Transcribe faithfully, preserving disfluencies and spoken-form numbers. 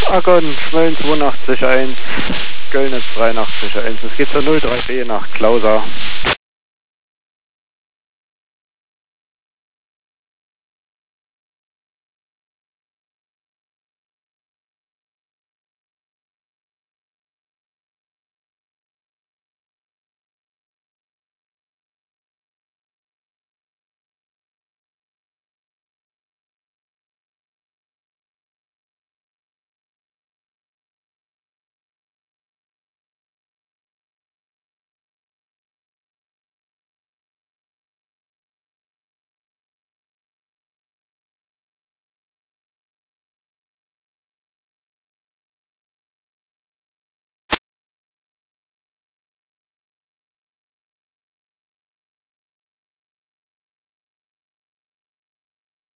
Agon, Schmölln zweiundachtzig eins, Göllnitz dreiundachtzig eins. Es geht zur null drei B nach Klauser.